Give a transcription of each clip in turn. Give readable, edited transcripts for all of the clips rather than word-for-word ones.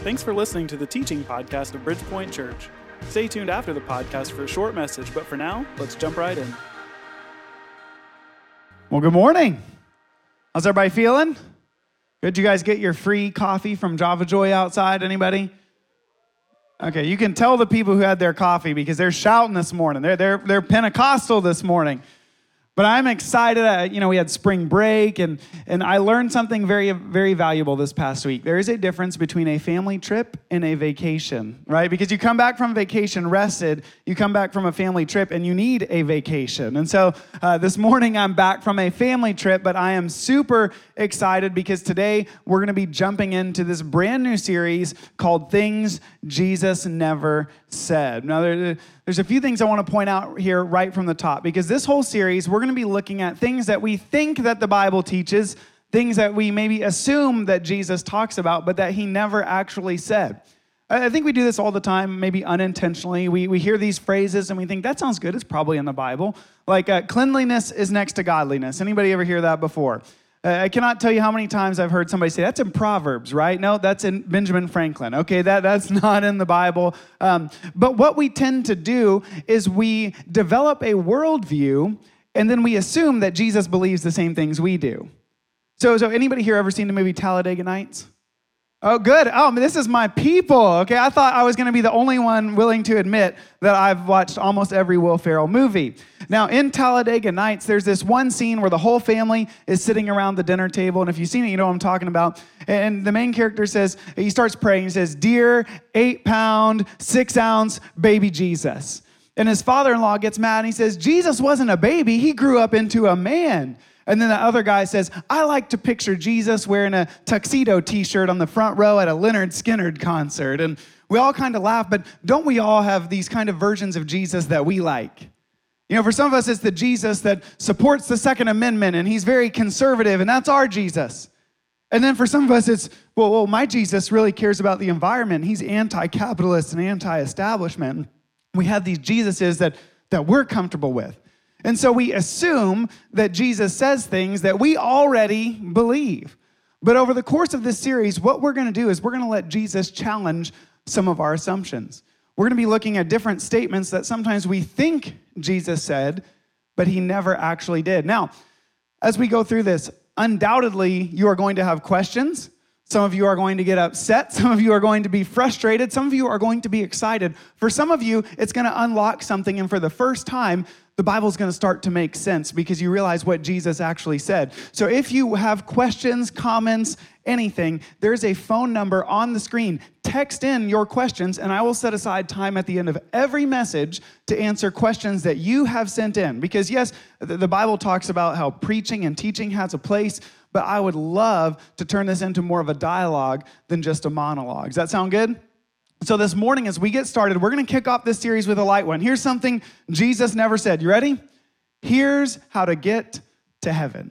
Thanks for listening to the teaching podcast of Bridgepoint Church. Stay tuned after the podcast for a short message, but for now, let's jump right in. Well, good morning. How's everybody feeling? Good, you guys get your free coffee from Java Joy outside, anybody? Okay, you can tell the people who had their coffee because they're shouting this morning. They're Pentecostal this morning. But I'm excited. We had spring break, and I learned something very, very valuable this past week. There is a difference between a family trip and a vacation, right? Because you come back from vacation rested, you come back from a family trip, and you need a vacation. And so this morning, I'm back from a family trip, but I am super excited because today we're going to be jumping into this brand new series called Things Jesus Never Said. Now, there's a few things I want to point out here right from the top, because this whole series, we're going to be looking at things that we think that the Bible teaches, things that we maybe assume that Jesus talks about, but that he never actually said. I think we do this all the time, maybe unintentionally. We hear these phrases and we think, that sounds good, it's probably in the Bible. Like cleanliness is next to godliness. Anybody ever hear that before? I cannot tell you how many times I've heard somebody say, that's in Proverbs, right? No, that's in Benjamin Franklin. Okay, that's not in the Bible. But what we tend to do is we develop a worldview, and then we assume that Jesus believes the same things we do. So anybody here ever seen the movie Talladega Nights? Oh, good. Oh, this is my people. Okay, I thought I was going to be the only one willing to admit that I've watched almost every Will Ferrell movie. Now, in Talladega Nights, there's this one scene where the whole family is sitting around the dinner table, and if you've seen it, you know what I'm talking about. And the main character says, he starts praying, he says, "Dear 8-pound, 6-ounce baby Jesus." And his father-in-law gets mad, and he says, "Jesus wasn't a baby, he grew up into a man." And then the other guy says, "I like to picture Jesus wearing a tuxedo t-shirt on the front row at a Lynyrd Skynyrd concert." And we all kind of laugh, but don't we all have these kind of versions of Jesus that we like? For some of us, it's the Jesus that supports the Second Amendment, and he's very conservative, and that's our Jesus. And then for some of us, it's, well, my Jesus really cares about the environment. He's anti-capitalist and anti-establishment. We have these Jesuses that we're comfortable with. And so we assume that Jesus says things that we already believe. But over the course of this series, what we're going to do is we're going to let Jesus challenge some of our assumptions. We're going to be looking at different statements that sometimes we think Jesus said, but he never actually did. Now, as we go through this, undoubtedly you are going to have questions. Some of you are going to get upset. Some of you are going to be frustrated. Some of you are going to be excited. For some of you, it's going to unlock something, and for the first time, the Bible's going to start to make sense because you realize what Jesus actually said. So if you have questions, comments, anything, there's a phone number on the screen. Text in your questions, and I will set aside time at the end of every message to answer questions that you have sent in. Because yes, the Bible talks about how preaching and teaching has a place, but I would love to turn this into more of a dialogue than just a monologue. Does that sound good? So this morning, as we get started, we're going to kick off this series with a light one. Here's something Jesus never said. You ready? Here's how to get to heaven.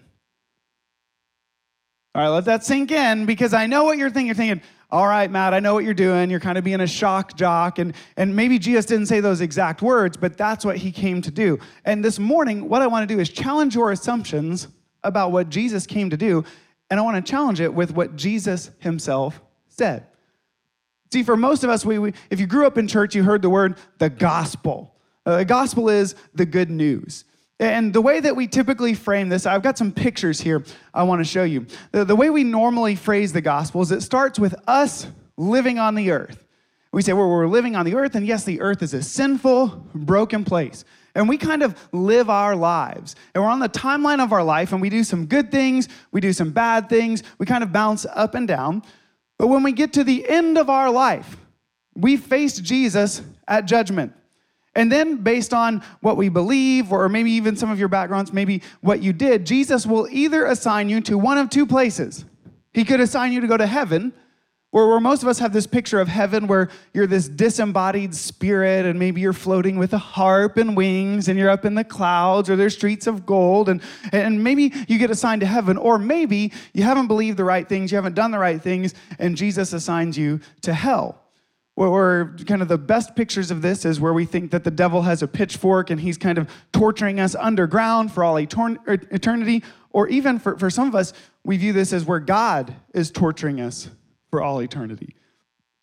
All right, let that sink in, because I know what you're thinking. You're thinking, all right, Matt, I know what you're doing. You're kind of being a shock jock, and maybe Jesus didn't say those exact words, but that's what he came to do. And this morning, what I want to do is challenge your assumptions about what Jesus came to do, and I want to challenge it with what Jesus himself said. See, for most of us, if you grew up in church, you heard the word the gospel. The gospel is the good news. And the way that we typically frame this, I've got some pictures here I want to show you. The way we normally phrase the gospel is it starts with us living on the earth. We say, well, we're living on the earth, and yes, the earth is a sinful, broken place. And we kind of live our lives. And we're on the timeline of our life, and we do some good things, we do some bad things, we kind of bounce up and down. But when we get to the end of our life, we face Jesus at judgment. And then based on what we believe, or maybe even some of your backgrounds, maybe what you did, Jesus will either assign you to one of two places. He could assign you to go to heaven, where most of us have this picture of heaven where you're this disembodied spirit, and maybe you're floating with a harp and wings, and you're up in the clouds, or there's streets of gold, and maybe you get assigned to heaven, or maybe you haven't believed the right things, you haven't done the right things, and Jesus assigns you to hell. Where kind of the best pictures of this is where we think that the devil has a pitchfork and he's kind of torturing us underground for all eternity, or even for some of us, we view this as where God is torturing us for all eternity.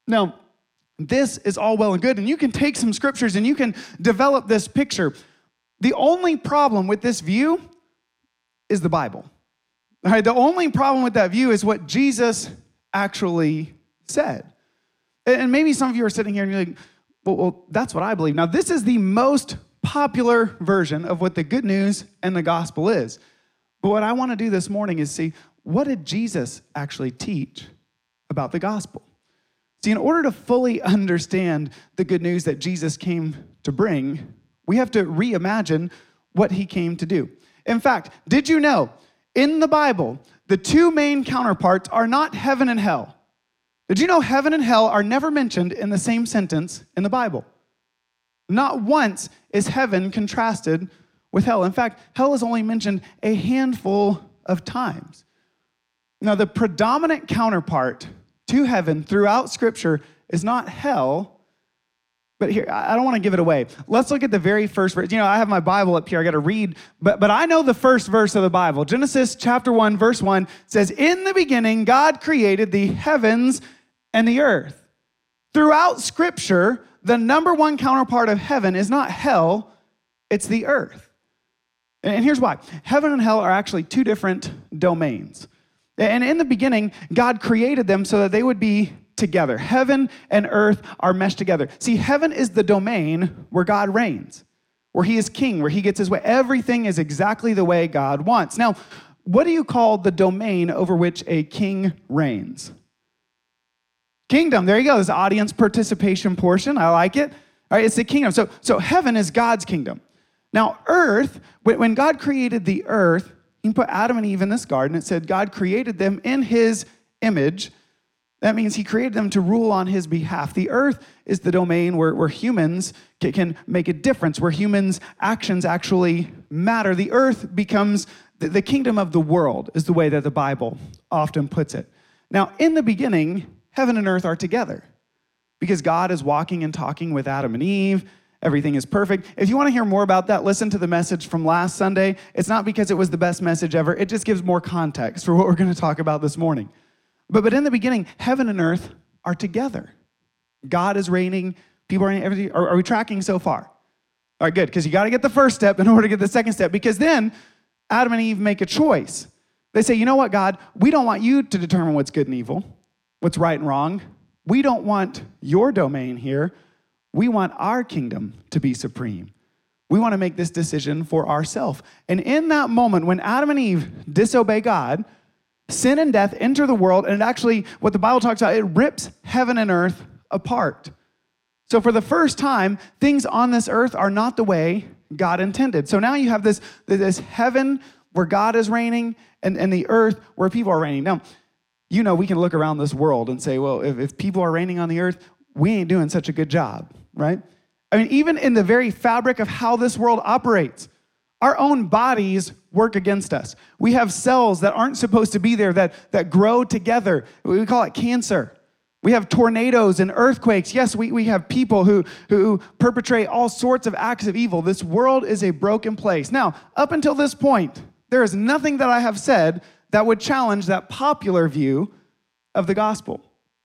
Now, this is all well and good, and you can take some scriptures and you can develop this picture. The only problem with this view is the Bible. All right, the only problem with that view is what Jesus actually said. And maybe some of you are sitting here and you're like, well, that's what I believe. Now, this is the most popular version of what the good news and the gospel is. But what I want to do this morning is see, what did Jesus actually teach about the gospel? See, in order to fully understand the good news that Jesus came to bring, we have to reimagine what he came to do. In fact, did you know, in the Bible, the two main counterparts are not heaven and hell? Did you know heaven and hell are never mentioned in the same sentence in the Bible? Not once is heaven contrasted with hell. In fact, hell is only mentioned a handful of times. Now, the predominant counterpart to heaven throughout Scripture is not hell, but here, I don't want to give it away. Let's look at the very first verse. You know, I have my Bible up here. I got to read, but I know the first verse of the Bible. Genesis chapter 1, verse 1 says, "In the beginning, God created the heavens and the earth." Throughout Scripture, the number one counterpart of heaven is not hell, it's the earth. And here's why. Heaven and hell are actually two different domains. And in the beginning, God created them so that they would be together. Heaven and earth are meshed together. See, heaven is the domain where God reigns, where he is king, where he gets his way. Everything is exactly the way God wants. Now, what do you call the domain over which a king reigns? Kingdom. There you go. This audience participation portion. I like it. All right, it's the kingdom. So heaven is God's kingdom. Now, earth, when God created the earth, he put Adam and Eve in this garden. It said God created them in his image. That means he created them to rule on his behalf. The earth is the domain where humans can make a difference, where humans' actions actually matter. The earth becomes the kingdom of the world, is the way that the Bible often puts it. Now, in the beginning, heaven and earth are together because God is walking and talking with Adam and Eve. Everything is perfect. If you want to hear more about that, listen to the message from last Sunday. It's not because it was the best message ever. It just gives more context for what we're going to talk about this morning. But in the beginning, heaven and earth are together. God is reigning. People are reigning. Everything. Are we tracking so far? All right, good, because you got to get the first step in order to get the second step, because then Adam and Eve make a choice. They say, you know what, God? We don't want you to determine what's good and evil, what's right and wrong. We don't want your domain here. We want our kingdom to be supreme. We want to make this decision for ourselves. And in that moment, when Adam and Eve disobey God, sin and death enter the world, and it actually, what the Bible talks about, it rips heaven and earth apart. So for the first time, things on this earth are not the way God intended. So now you have this heaven where God is reigning and the earth where people are reigning. Now, you know, we can look around this world and say, well, if people are reigning on the earth, we ain't doing such a good job, right? I mean, even in the very fabric of how this world operates, our own bodies work against us. We have cells that aren't supposed to be there that grow together. We call it cancer. We have tornadoes and earthquakes. Yes, we have people who perpetrate all sorts of acts of evil. This world is a broken place. Now, up until this point, there is nothing that I have said that would challenge that popular view of the gospel.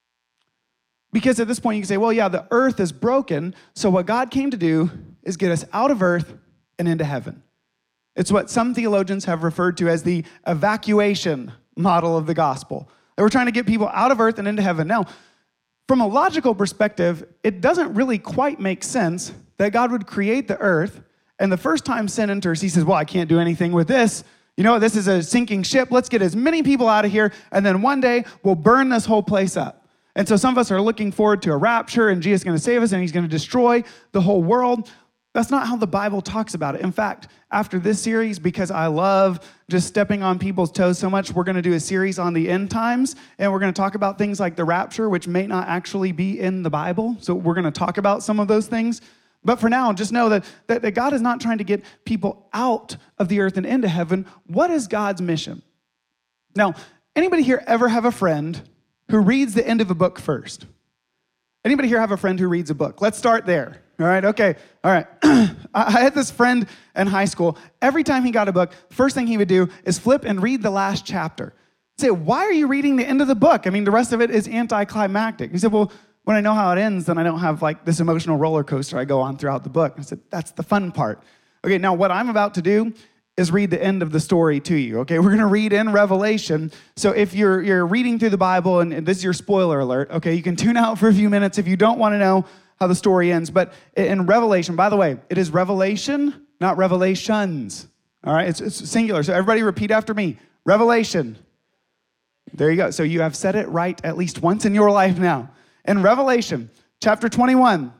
Because at this point, you can say, well, yeah, the earth is broken, so what God came to do is get us out of earth and into heaven. It's what some theologians have referred to as the evacuation model of the gospel. That we're trying to get people out of earth and into heaven. Now, from a logical perspective, it doesn't really quite make sense that God would create the earth, and the first time sin enters, he says, well, I can't do anything with this. You know, this is a sinking ship. Let's get as many people out of here, and then one day we'll burn this whole place up. And so some of us are looking forward to a rapture, and Jesus is going to save us, and he's going to destroy the whole world. That's not how the Bible talks about it. In fact, after this series, because I love just stepping on people's toes so much, we're going to do a series on the end times, and we're going to talk about things like the rapture, which may not actually be in the Bible. So we're going to talk about some of those things. But for now, just know that God is not trying to get people out of the earth and into heaven. What is God's mission? Now, anybody here ever have a friend who reads the end of a book first? Anybody here have a friend who reads a book? Let's start there. All right, okay, all right. I had this friend in high school. Every time he got a book, first thing he would do is flip and read the last chapter. I'd say, why are you reading the end of the book? I mean, the rest of it is anticlimactic. He said, well, when I know how it ends, then I don't have like this emotional roller coaster I go on throughout the book. I said, that's the fun part. Okay, now what I'm about to do is read the end of the story to you, okay? We're gonna read in Revelation. So if you're reading through the Bible, and this is your spoiler alert, okay, you can tune out for a few minutes if you don't wanna know how the story ends. But in Revelation, by the way, it is Revelation, not Revelations, all right? It's singular, so everybody repeat after me. Revelation. There you go. So you have said it right at least once in your life now. In Revelation, chapter 21,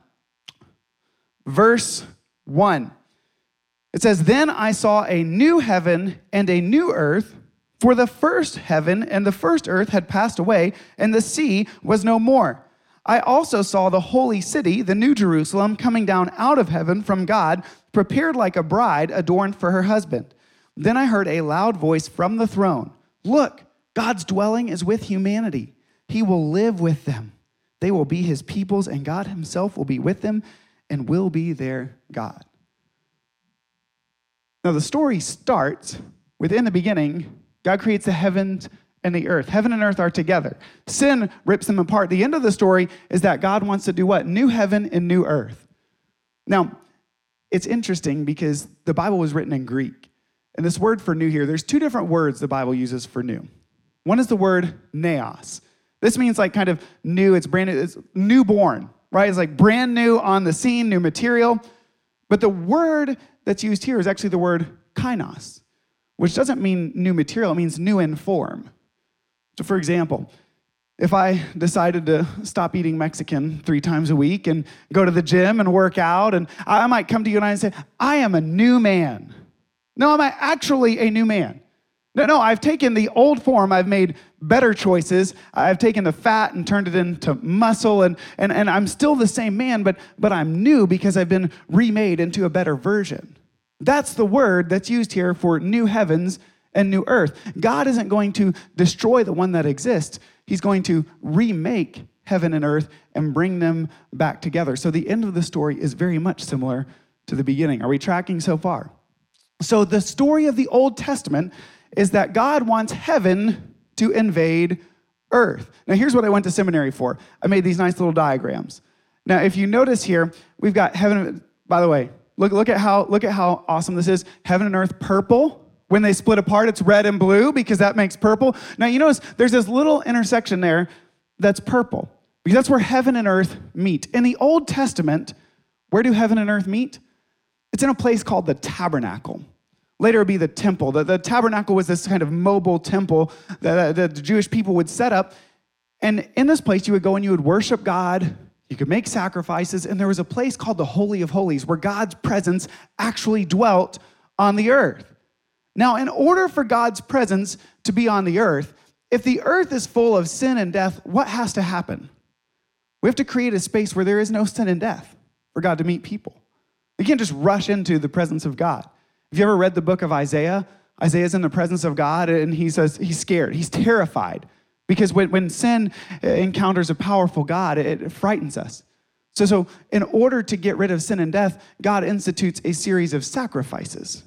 verse 1, it says, "Then I saw a new heaven and a new earth, for the first heaven and the first earth had passed away, and the sea was no more. I also saw the holy city, the new Jerusalem, coming down out of heaven from God, prepared like a bride adorned for her husband. Then I heard a loud voice from the throne. 'Look, God's dwelling is with humanity. He will live with them. They will be his peoples, and God himself will be with them and will be their God.'" Now the story starts with, in the beginning, God creates the heavens and the earth. Heaven and earth are together. Sin rips them apart. The end of the story is that God wants to do what? New heaven and new earth. Now, it's interesting because the Bible was written in Greek. And this word for new here, there's two different words the Bible uses for new. One is the word neos. This means like kind of new, it's brand new, it's newborn, right? It's like brand new on the scene, new material. But the word that's used here is actually the word kainos, which doesn't mean new material, it means new in form. So for example, if I decided to stop eating Mexican 3 times a week and go to the gym and work out, and I might come to you and I say, I am a new man. No, am I actually a new man? No, I've taken the old form, I've made better choices, I've taken the fat and turned it into muscle, and I'm still the same man, but I'm new because I've been remade into a better version. That's the word that's used here for new heavens and new earth. God isn't going to destroy the one that exists. He's going to remake heaven and earth and bring them back together. So the end of the story is very much similar to the beginning. Are we tracking so far? So the story of the Old Testament is that God wants heaven to invade earth. Now here's what I went to seminary for. I made these nice little diagrams. Now if you notice here, we've got heaven, by the way, look at how awesome this is. Heaven and earth purple. When they split apart, it's red and blue because that makes purple. Now you notice there's this little intersection there that's purple because that's where heaven and earth meet. In the Old Testament, where do heaven and earth meet? It's in a place called the tabernacle. Later it would be the temple. The tabernacle was this kind of mobile temple that the Jewish people would set up. And in this place, you would go and you would worship God. You could make sacrifices. And there was a place called the Holy of Holies where God's presence actually dwelt on the earth. Now, in order for God's presence to be on the earth, if the earth is full of sin and death, what has to happen? We have to create a space where there is no sin and death for God to meet people. You can't just rush into the presence of God. Have you ever read the book of Isaiah? Isaiah's in the presence of God, and he says he's scared. He's terrified because when sin encounters a powerful God, it frightens us. So in order to get rid of sin and death, God institutes a series of sacrifices.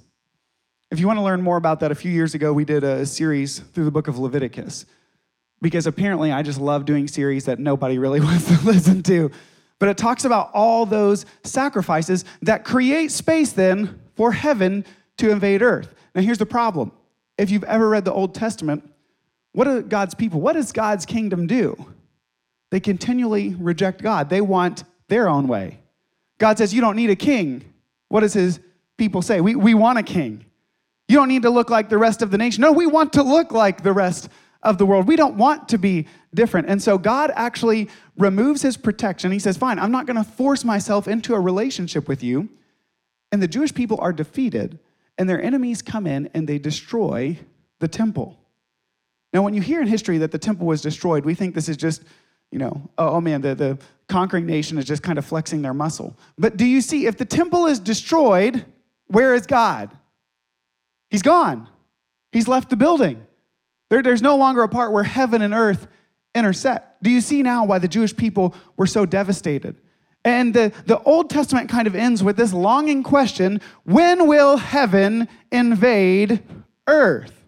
If you want to learn more about that, a few years ago, we did a series through the book of Leviticus because apparently I just love doing series that nobody really wants to listen to. But it talks about all those sacrifices that create space then for heaven to invade earth. Now here's the problem. If you've ever read the Old Testament, what do God's people, what does God's kingdom do? They continually reject God. They want their own way. God says, you don't need a king. What does his people say? We want a king. You don't need to look like the rest of the nation. No, we want to look like the rest of the world. We don't want to be different. And so God actually removes his protection. He says, fine, I'm not going to force myself into a relationship with you. And the Jewish people are defeated, and their enemies come in and they destroy the temple. Now, when you hear in history that the temple was destroyed, we think this is just, oh man, the conquering nation is just kind of flexing their muscle. But do you see, if the temple is destroyed, where is God? He's gone. He's left the building. There's no longer a part where heaven and earth intersect. Do you see now why the Jewish people were so devastated? And the Old Testament kind of ends with this longing question, when will heaven invade earth?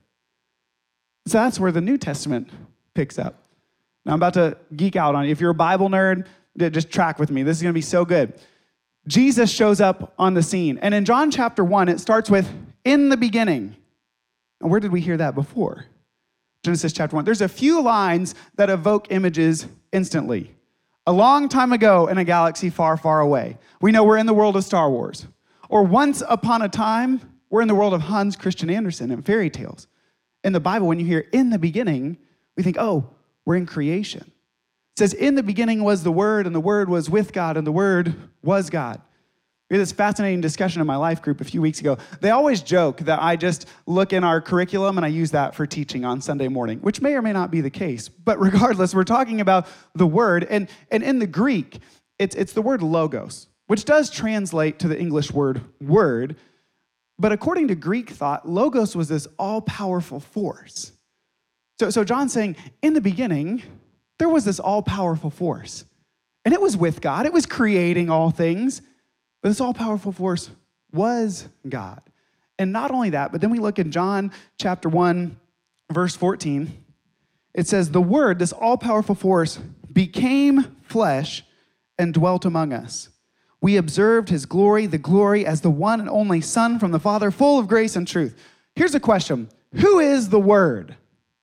So that's where the New Testament picks up. Now I'm about to geek out on you. If you're a Bible nerd, Just track with me. This is going to be so good. Jesus shows up on the scene. And in John chapter 1, it starts with, in the beginning. And where did we hear that before? Genesis chapter 1. There's a few lines that evoke images instantly. A long time ago in a galaxy far, far away. We know we're in the world of Star Wars. Or once upon a time, we're in the world of Hans Christian Andersen and fairy tales. In the Bible, when you hear in the beginning, we think, oh, we're in creation. It says, in the beginning was the Word, and the Word was with God, and the Word was God. We had this fascinating discussion in my life group a few weeks ago. They always joke that I just look in our curriculum and I use that for teaching on Sunday morning, which may or may not be the case. But regardless, we're talking about the word. And in the Greek, it's the word logos, which does translate to the English word. But according to Greek thought, logos was this all-powerful force. So John's saying, in the beginning, there was this all-powerful force. And it was with God. It was creating all things. But this all-powerful force was God. And not only that, but then we look in John chapter 1, verse 14. It says, the Word, this all-powerful force, became flesh and dwelt among us. We observed his glory, the glory as the one and only Son from the Father, full of grace and truth. Here's a question. Who is the Word?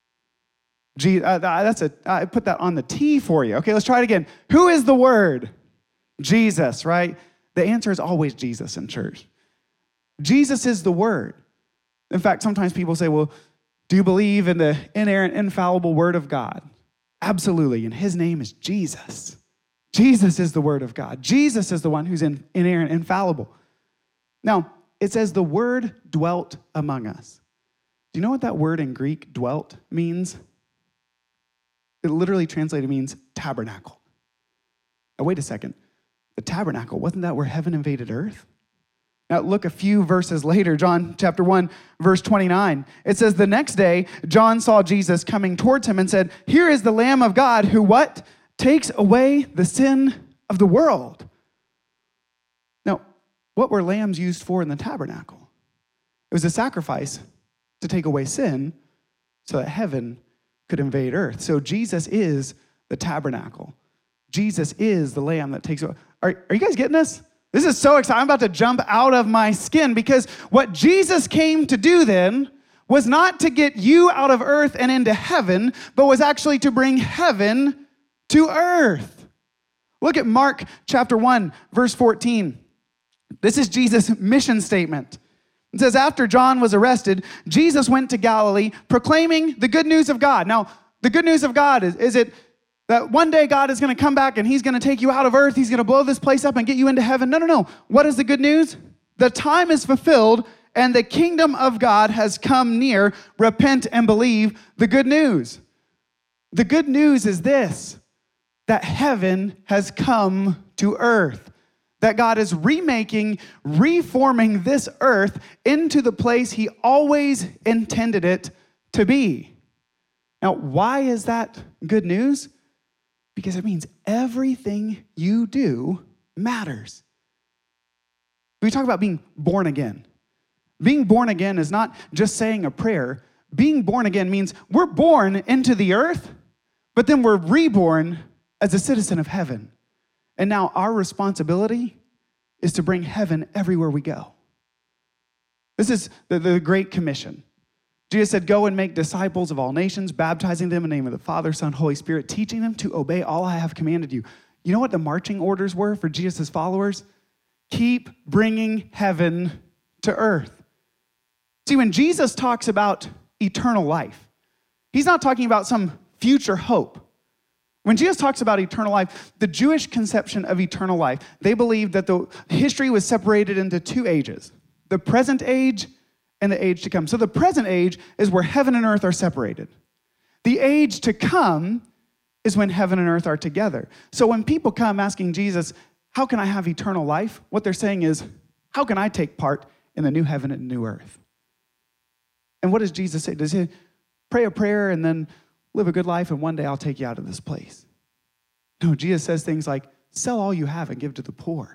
I put that on the T for you. Okay, let's try it again. Who is the Word? Jesus, right? The answer is always Jesus in church. Jesus is the Word. In fact, sometimes people say, well, do you believe in the inerrant, infallible Word of God? Absolutely, and his name is Jesus. Jesus is the Word of God. Jesus is the one who's inerrant, infallible. Now, it says the Word dwelt among us. Do you know what that word in Greek, dwelt, means? It literally translated means tabernacle. Now, wait a second. The tabernacle, wasn't that where heaven invaded earth? Now look a few verses later, John chapter 1, verse 29. It says, the next day, John saw Jesus coming towards him and said, here is the Lamb of God who what? Takes away the sin of the world. Now, what were lambs used for in the tabernacle? It was a sacrifice to take away sin so that heaven could invade earth. So Jesus is the tabernacle. Jesus is the lamb that takes away. Are you guys getting this? This is so exciting. I'm about to jump out of my skin because what Jesus came to do then was not to get you out of earth and into heaven, but was actually to bring heaven to earth. Look at Mark chapter 1, verse 14. This is Jesus' mission statement. It says, after John was arrested, Jesus went to Galilee proclaiming the good news of God. Now, the good news of God, is it that one day God is going to come back and he's going to take you out of earth. He's going to blow this place up and get you into heaven. No. What is the good news? The time is fulfilled and the kingdom of God has come near. Repent and believe the good news. The good news is this, that heaven has come to earth. That God is reforming this earth into the place he always intended it to be. Now, why is that good news? Because it means everything you do matters. We talk about being born again. Being born again is not just saying a prayer. Being born again means we're born into the earth, but then we're reborn as a citizen of heaven. And now our responsibility is to bring heaven everywhere we go. This is the Great Commission. Jesus said, go and make disciples of all nations, baptizing them in the name of the Father, Son, Holy Spirit, teaching them to obey all I have commanded you. You know what the marching orders were for Jesus' followers? Keep bringing heaven to earth. See, when Jesus talks about eternal life, he's not talking about some future hope. When Jesus talks about eternal life, the Jewish conception of eternal life, they believed that the history was separated into two ages, the present age and the age to come. So the present age is where heaven and earth are separated. The age to come is when heaven and earth are together. So when people come asking Jesus, how can I have eternal life? What they're saying is, how can I take part in the new heaven and new earth? And what does Jesus say? Does he pray a prayer and then live a good life and one day I'll take you out of this place? No, Jesus says things like, sell all you have and give to the poor.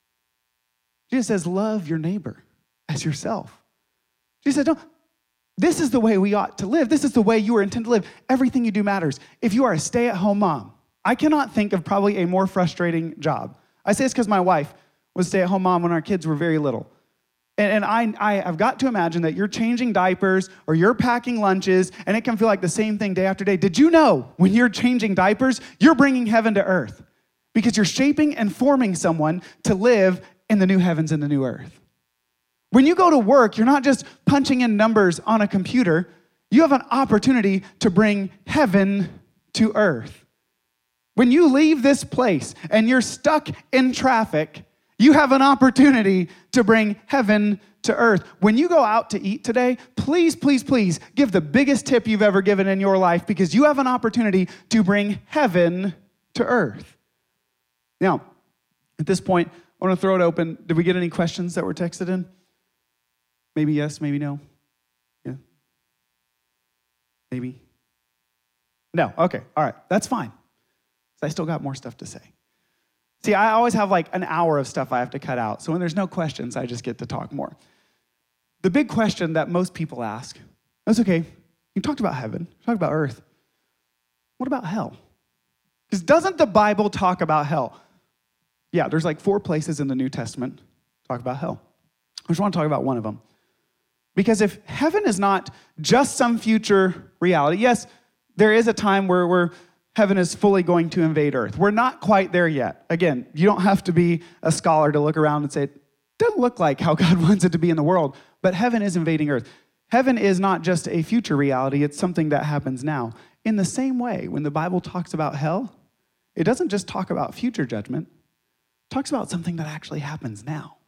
Jesus says, love your neighbor as yourself. Jesus said, no, this is the way we ought to live. This is the way you are intended to live. Everything you do matters. If you are a stay-at-home mom, I cannot think of probably a more frustrating job. I say this because my wife was a stay-at-home mom when our kids were very little. And I've got to imagine that you're changing diapers or you're packing lunches, and it can feel like the same thing day after day. Did you know when you're changing diapers, you're bringing heaven to earth? Because you're shaping and forming someone to live in the new heavens and the new earth. When you go to work, you're not just punching in numbers on a computer. You have an opportunity to bring heaven to earth. When you leave this place and you're stuck in traffic, you have an opportunity to bring heaven to earth. When you go out to eat today, please, please, please give the biggest tip you've ever given in your life, because you have an opportunity to bring heaven to earth. Now, at this point, I want to throw it open. Did we get any questions that were texted in? Maybe yes, maybe no. Yeah. Maybe. No, okay, all right, that's fine. I still got more stuff to say. See, I always have like an hour of stuff I have to cut out. So when there's no questions, I just get to talk more. The big question that most people ask, that's okay, you talked about heaven, you talked about earth. What about hell? Because doesn't the Bible talk about hell? Yeah, there's like 4 places in the New Testament talk about hell. I just want to talk about one of them. Because if heaven is not just some future reality, yes, there is a time where heaven is fully going to invade earth. We're not quite there yet. Again, you don't have to be a scholar to look around and say, it doesn't look like how God wants it to be in the world, but heaven is invading earth. Heaven is not just a future reality, it's something that happens now. In the same way, when the Bible talks about hell, it doesn't just talk about future judgment, it talks about something that actually happens now.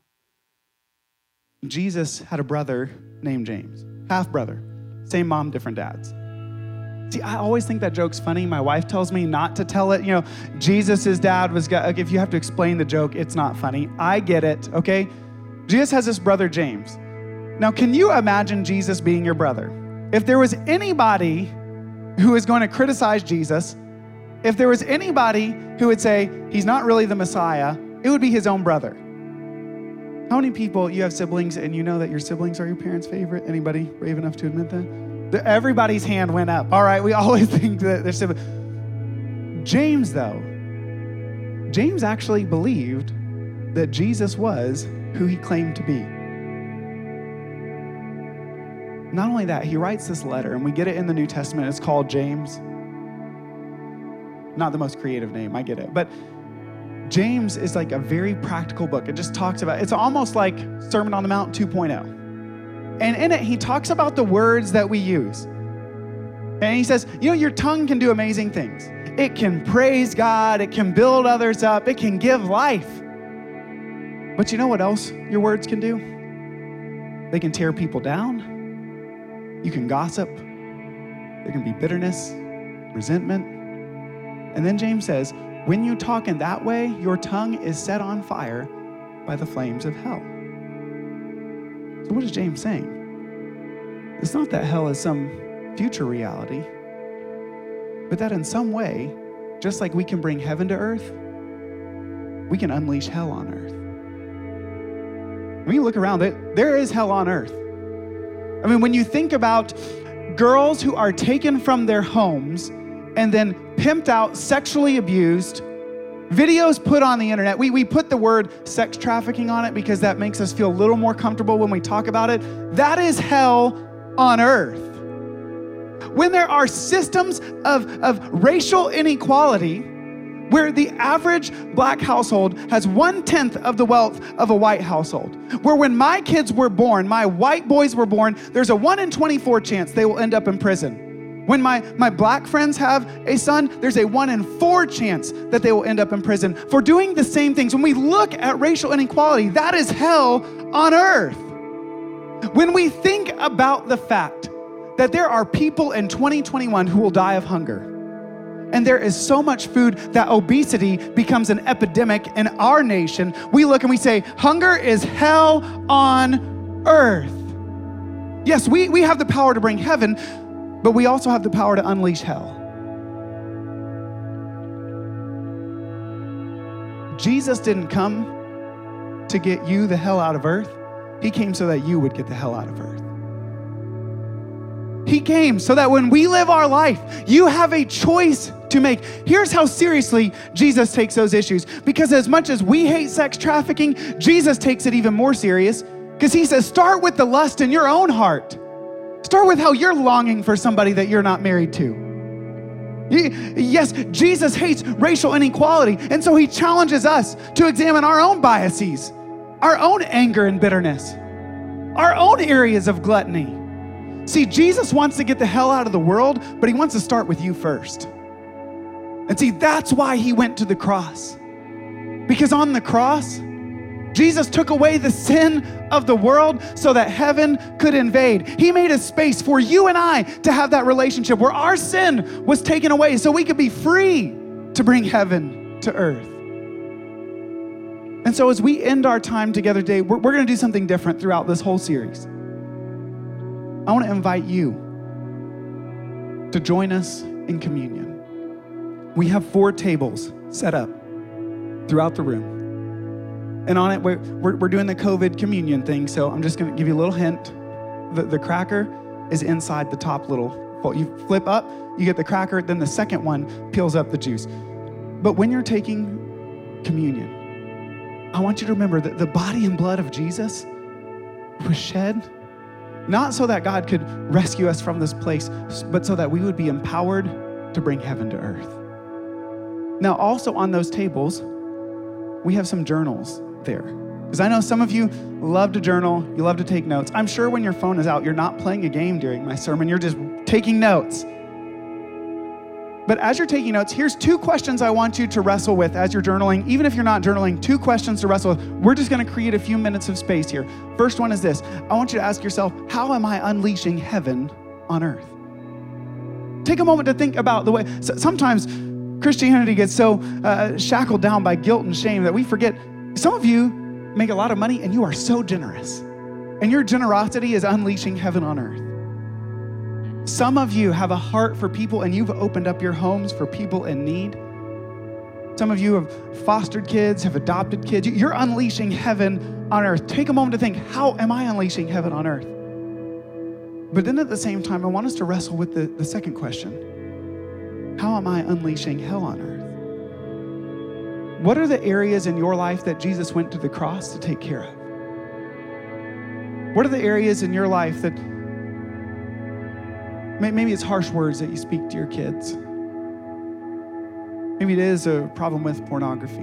Jesus had a brother named James, half-brother, same mom, different dads. See, I always think that joke's funny. My wife tells me not to tell it. You know, Jesus' dad was, if you have to explain the joke, it's not funny. I get it, okay? Jesus has this brother, James. Now, can you imagine Jesus being your brother? If there was anybody who is going to criticize Jesus, if there was anybody who would say, he's not really the Messiah, it would be his own brother. How many people, you have siblings and you know that your siblings are your parents' favorite? Anybody brave enough to admit that? Everybody's hand went up. All right, we always think that they're siblings. James, though, James actually believed that Jesus was who he claimed to be. Not only that, he writes this letter, and we get it in the New Testament. It's called James. Not the most creative name, I get it. But James is like a very practical book. It just talks about, it's almost like Sermon on the Mount 2.0. And in it, he talks about the words that we use. And he says, you know, your tongue can do amazing things. It can praise God. It can build others up. It can give life. But you know what else your words can do? They can tear people down. You can gossip. There can be bitterness, resentment. And then James says, when you talk in that way, your tongue is set on fire by the flames of hell. So what is James saying? It's not that hell is some future reality, but that in some way, just like we can bring heaven to earth, we can unleash hell on earth. When you look around, there is hell on earth. I mean, when you think about girls who are taken from their homes and then pimped out, sexually abused, videos put on the internet. We put the word sex trafficking on it because that makes us feel a little more comfortable when we talk about it. That is hell on earth. When there are systems of racial inequality where the average black household has 1/10 of the wealth of a white household, where when my kids were born, my white boys were born, there's a 1 in 24 chance they will end up in prison. When my black friends have a son, there's a 1 in 4 chance that they will end up in prison for doing the same things. When we look at racial inequality, that is hell on earth. When we think about the fact that there are people in 2021 who will die of hunger, and there is so much food that obesity becomes an epidemic in our nation, we look and we say, hunger is hell on earth. Yes, we have the power to bring heaven, but we also have the power to unleash hell. Jesus didn't come to get you the hell out of earth. He came so that you would get the hell out of earth. He came so that when we live our life, you have a choice to make. Here's how seriously Jesus takes those issues. Because as much as we hate sex trafficking, Jesus takes it even more serious. Because he says, start with the lust in your own heart. Start with how you're longing for somebody that you're not married to. Yes, Jesus hates racial inequality, and so he challenges us to examine our own biases, our own anger and bitterness, our own areas of gluttony. See, Jesus wants to get the hell out of the world, but he wants to start with you first. And see, that's why he went to the cross. Because on the cross, Jesus took away the sin of the world so that heaven could invade. He made a space for you and I to have that relationship where our sin was taken away so we could be free to bring heaven to earth. And so as we end our time together today, we're going to do something different throughout this whole series. I want to invite you to join us in communion. We have 4 tables set up throughout the room. And on it, we're doing the COVID communion thing, so I'm just going to give you a little hint. The cracker is inside the top little fold. You flip up, you get the cracker, then the second one peels up the juice. But when you're taking communion, I want you to remember that the body and blood of Jesus was shed not so that God could rescue us from this place, but so that we would be empowered to bring heaven to earth. Now, also on those tables, we have some journals there. Because I know some of you love to journal, you love to take notes. I'm sure when your phone is out, you're not playing a game during my sermon, you're just taking notes. But as you're taking notes, here's 2 questions I want you to wrestle with as you're journaling. Even if you're not journaling, 2 questions to wrestle with. We're just going to create a few minutes of space here. First one is this. I want you to ask yourself, how am I unleashing heaven on earth? Take a moment to think about the way, sometimes Christianity gets so shackled down by guilt and shame that we forget. Some of you make a lot of money and you are so generous. And your generosity is unleashing heaven on earth. Some of you have a heart for people and you've opened up your homes for people in need. Some of you have fostered kids, have adopted kids. You're unleashing heaven on earth. Take a moment to think, how am I unleashing heaven on earth? But then at the same time, I want us to wrestle with the second question. How am I unleashing hell on earth? What are the areas in your life that Jesus went to the cross to take care of? What are the areas in your life that maybe it's harsh words that you speak to your kids? Maybe it is a problem with pornography.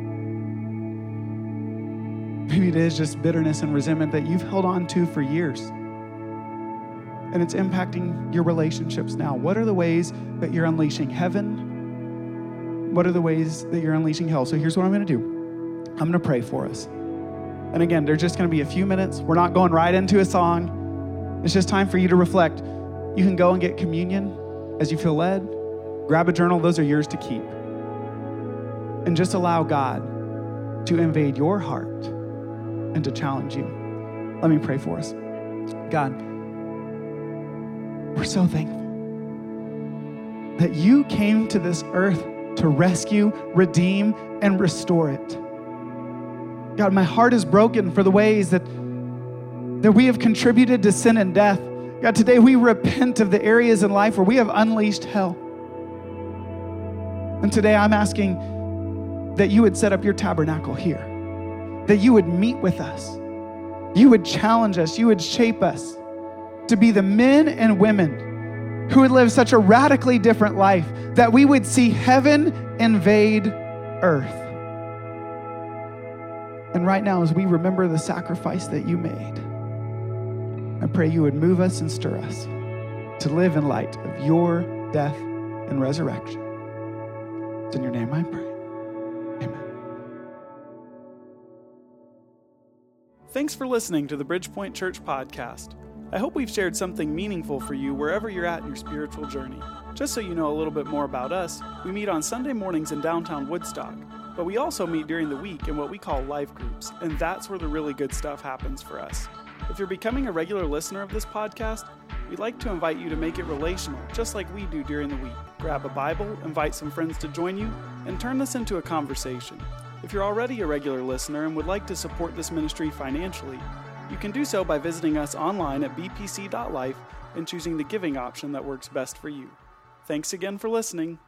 Maybe it is just bitterness and resentment that you've held on to for years. And it's impacting your relationships now. What are the ways that you're unleashing heaven? What are the ways that you're unleashing hell? So here's what I'm going to do. I'm going to pray for us. And again, there's just going to be a few minutes. We're not going right into a song. It's just time for you to reflect. You can go and get communion as you feel led. Grab a journal. Those are yours to keep. And just allow God to invade your heart and to challenge you. Let me pray for us. God, we're so thankful that you came to this earth to rescue, redeem, and restore it. God, my heart is broken for the ways that we have contributed to sin and death. God, today we repent of the areas in life where we have unleashed hell. And today I'm asking that you would set up your tabernacle here, that you would meet with us, you would challenge us, you would shape us to be the men and women who would live such a radically different life, that we would see heaven invade earth. And right now, as we remember the sacrifice that you made, I pray you would move us and stir us to live in light of your death and resurrection. It's in your name I pray. Amen. Thanks for listening to the Bridgepoint Church podcast. I hope we've shared something meaningful for you wherever you're at in your spiritual journey. Just so you know a little bit more about us, we meet on Sunday mornings in downtown Woodstock, but we also meet during the week in what we call life groups, and that's where the really good stuff happens for us. If you're becoming a regular listener of this podcast, we'd like to invite you to make it relational, just like we do during the week. Grab a Bible, invite some friends to join you, and turn this into a conversation. If you're already a regular listener and would like to support this ministry financially, you can do so by visiting us online at bpc.life and choosing the giving option that works best for you. Thanks again for listening.